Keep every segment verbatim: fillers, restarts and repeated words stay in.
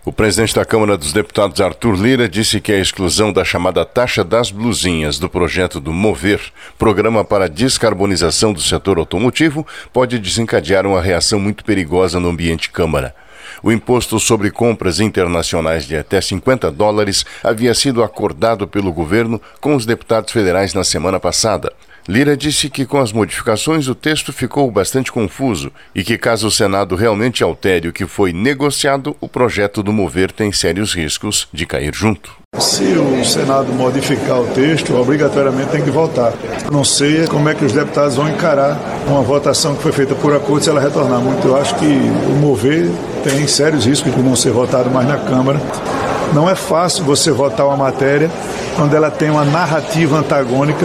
O presidente da Câmara dos Deputados, Arthur Lira, disse que a exclusão da chamada taxa das blusinhas do projeto do MOVER, Programa para a Descarbonização do Setor Automotivo, pode desencadear uma reação muito perigosa no ambiente Câmara. O imposto sobre compras internacionais de até cinquenta dólares havia sido acordado pelo governo com os deputados federais na semana passada. Lira disse que com as modificações o texto ficou bastante confuso e que caso o Senado realmente altere o que foi negociado, o projeto do MOVER tem sérios riscos de cair junto. Se o Senado modificar o texto, obrigatoriamente tem que votar. Não sei como é que os deputados vão encarar uma votação que foi feita por acordo se ela retornar muito. Eu acho que o MOVER tem sérios riscos de não ser votado mais na Câmara. Não é fácil você votar uma matéria quando ela tem uma narrativa antagônica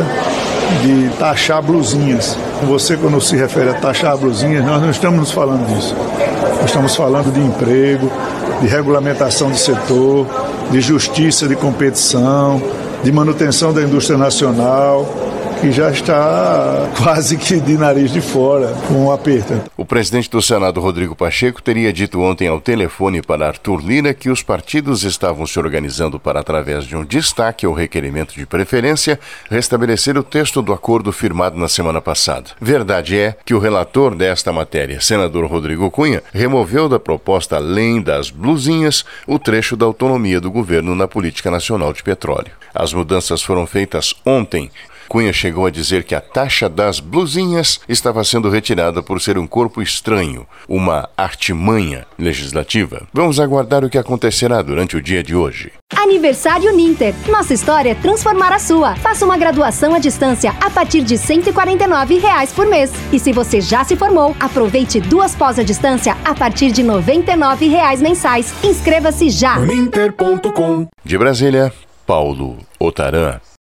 de taxar blusinhas. Você, quando se refere a taxar blusinhas, nós não estamos falando disso. Nós estamos falando de emprego, de regulamentação do setor, de justiça de competição, de manutenção da indústria nacional, que já está quase que de nariz de fora, com um aperto. O presidente do Senado, Rodrigo Pacheco, teria dito ontem ao telefone para Arthur Lira que os partidos estavam se organizando para, através de um destaque ao requerimento de preferência, restabelecer o texto do acordo firmado na semana passada. Verdade é que o relator desta matéria, senador Rodrigo Cunha, removeu da proposta, além das blusinhas, o trecho da autonomia do governo na política nacional de petróleo. As mudanças foram feitas ontem. Cunha chegou a dizer que a taxa das blusinhas estava sendo retirada por ser um corpo estranho, uma artimanha legislativa. Vamos aguardar o que acontecerá durante o dia de hoje. Aniversário Ninter. Nossa história é transformar a sua. Faça uma graduação à distância a partir de cento e quarenta e nove reais por mês. E se você já se formou, aproveite duas pós à distância a partir de noventa e nove reais mensais. Inscreva-se já. Ninter ponto com. De Brasília, Paulo Otaran.